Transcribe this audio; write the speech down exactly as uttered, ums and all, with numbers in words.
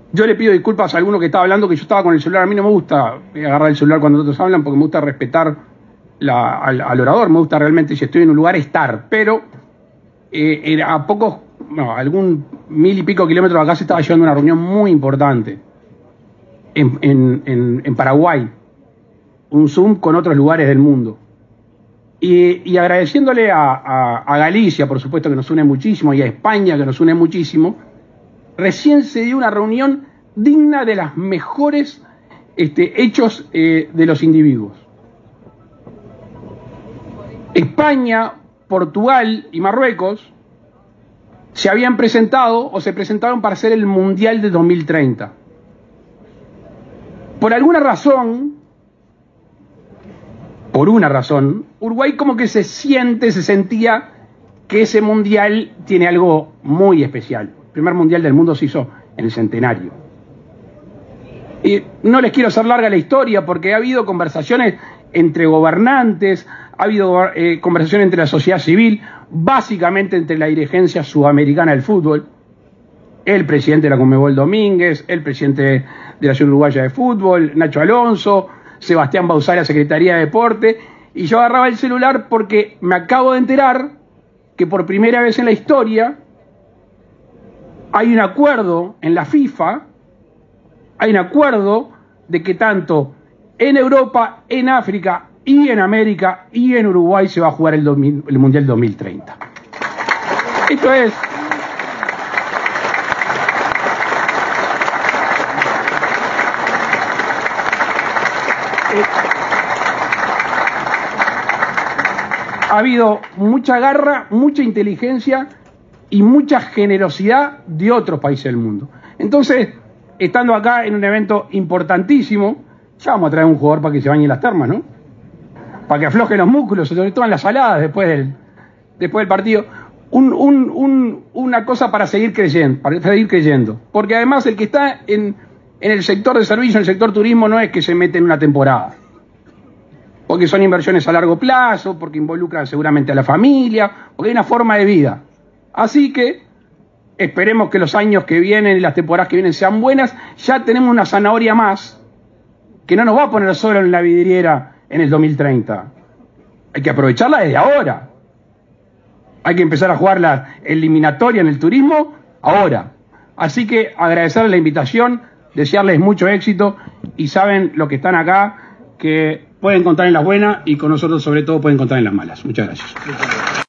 Yo le pido disculpas a alguno que estaba hablando que yo estaba con el celular. A mí no me gusta agarrar el celular cuando otros hablan porque me gusta respetar la, al, al orador. Me gusta realmente, si estoy en un lugar, estar. Pero eh, era a pocos, no, algún mil y pico kilómetros de acá se estaba llevando una reunión muy importante en, en, en, en Paraguay. Un Zoom con otros lugares del mundo. Y, y agradeciéndole a, a, a Galicia, por supuesto, que nos une muchísimo, y a España, que nos une muchísimo, recién se dio una reunión digna de los mejores este, hechos eh, de los individuos. España, Portugal y Marruecos se habían presentado o se presentaron para hacer el Mundial de dos mil treinta. Por alguna razón, por una razón, Uruguay como que se siente, se sentía que ese Mundial tiene algo muy especial. El primer Mundial del mundo se hizo en el centenario. Y no les quiero hacer larga la historia porque ha habido conversaciones entre gobernantes, ha habido eh, conversaciones entre la sociedad civil, básicamente entre la dirigencia sudamericana del fútbol, el presidente de la Conmebol Domínguez, el presidente de la Asociación Uruguaya de Fútbol, Nacho Alonso, Sebastián Bauzá, la Secretaría de Deporte, y yo agarraba el celular porque me acabo de enterar que por primera vez en la historia hay un acuerdo en la FIFA, hay un acuerdo de que tanto en Europa, en África y en América y en Uruguay se va a jugar el, dos mil, el Mundial dos mil treinta. Esto es... Ha habido mucha garra, mucha inteligencia y mucha generosidad de otros países del mundo. Entonces, estando acá en un evento importantísimo, ya vamos a traer un jugador para que se bañe en las termas, ¿no? Para que afloje los músculos, sobre todo en las saladas después del, después del partido. Un, un, un, una cosa para seguir creyendo, para seguir creyendo. Porque además el que está en, en el sector de servicio, en el sector turismo, no es que se mete en una temporada. Porque son inversiones a largo plazo, porque involucran seguramente a la familia, porque hay una forma de vida. Así que esperemos que los años que vienen y las temporadas que vienen sean buenas. Ya tenemos una zanahoria más que no nos va a poner solo en la vidriera en el dos mil treinta. Hay que aprovecharla desde ahora. Hay que empezar a jugar la eliminatoria en el turismo ahora. Así que agradecerles la invitación, desearles mucho éxito y saben los que están acá que pueden contar en las buenas y con nosotros sobre todo pueden contar en las malas. Muchas gracias.